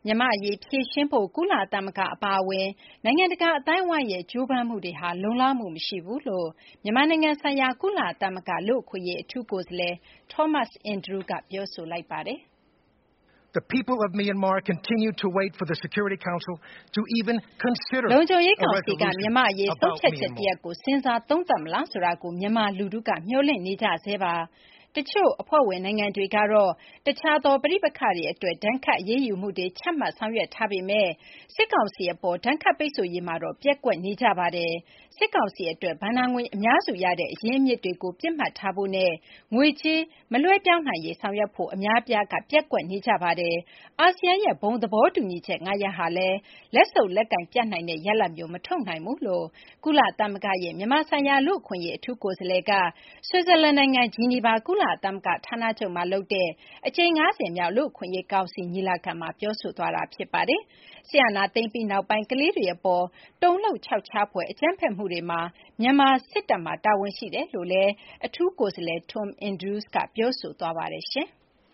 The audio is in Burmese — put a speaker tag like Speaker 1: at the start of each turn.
Speaker 1: မြန်မာ့အရေးဖြေရှင်းဖို့ကုလသမဂ္ဂအပါအဝင်နိုင်ငံတကာအသိုင်းအဝိုင်းရဲ့ကြိုးပမ်းမှုတွေဟာလုံလောက်မှုမရှိဘူးလို့မြန်မာနိုင်ငံဆိုင်ရာကုလသမဂ္ဂလူ့အခွင့်အရေးအထူးကိုယ်စားလှယ် Thomas Andrews ကပြောဆိုလိုက်ပါတယ်
Speaker 2: ။ The people of Myanmar continue to wait for the Security Council to even consider
Speaker 1: လုံခြုံရေးကောင်စီကမြန်မာ့အရေးဆုံးဖြတ်ချက်တရပ်ကိုစဉ်းစားသုံးသပ်မလားဆိုတာကိုမြန်မာလူထုကမျှော်လင့်နေကြဆဲပါ။တချို့အဖွဲ့ဝင်နိုင်ငံတွေကတော့တခြားသောပဋိပက္ခတွေအတွက်ဒဏ်ခတ်အရေးယူမှုတွေချမှတ်ဆောင်ရွက်ထားပေမဲ့စစ်ကောင်စီအပေါ်ဒဏ်ခတ်ပိတ်ဆို့ရေးမှာတော့ပျက်ကွက်နေကြပါတယ်။စစ်ကောင်စီအတွက်ဘဏ္ဍာငွေအများစုရတဲ့အရင်းအမြစ်တွေကိုပြစ်မှတ်ထားဖို့နဲ့ငွေကြေးမလွှဲပြောင်းနိုင်ရေးဆောင်ရွက်ဖို့အများအပြားကပျက်ကွက်နေကြပါတယ်။အာဆီယံရဲ့ဘုံသဘောတူညီချက်9ရပ်ဟာလည်းလက်စုပ်လက်ကိုင်ပြနိုင်တဲ့ရလဒ်မျိုးမထုတ်နိုင်ဘူးလို့ကုလသမဂ္ဂရဲ့မြန်မာဆိုင်ရာလူ့အခွင့်အရေးအထူးကိုယ်စားလှယ်ကဆွစ်ဇာလန်နိုင်ငံဂျီနီဗာကုလသမဂ္ဂဌာနချုပ်မှာလုပ်တဲ့အကြိမ်90မြောက်လူ့အခွင့်အရေးကောင်စီညီလာခံမှာပြောဆိုသွားတာဖြစ်ပါတယ်။ဆီယနာသိမ့်ပြီးနောက်ပိုင်းကလေးတွေအပေါ်တုံ့လှုပ်ခြောက်ခြားဖွယ်အကြမ်းဖက်မှုတွေမှာမြန်မာစစ်တပ်မှာတာဝန်ရှိတယ်လို့လည်းအထူးကိုယ်စားလှယ် Tom Andrews ကပြောဆိုသွားပါတယ်ရှင်။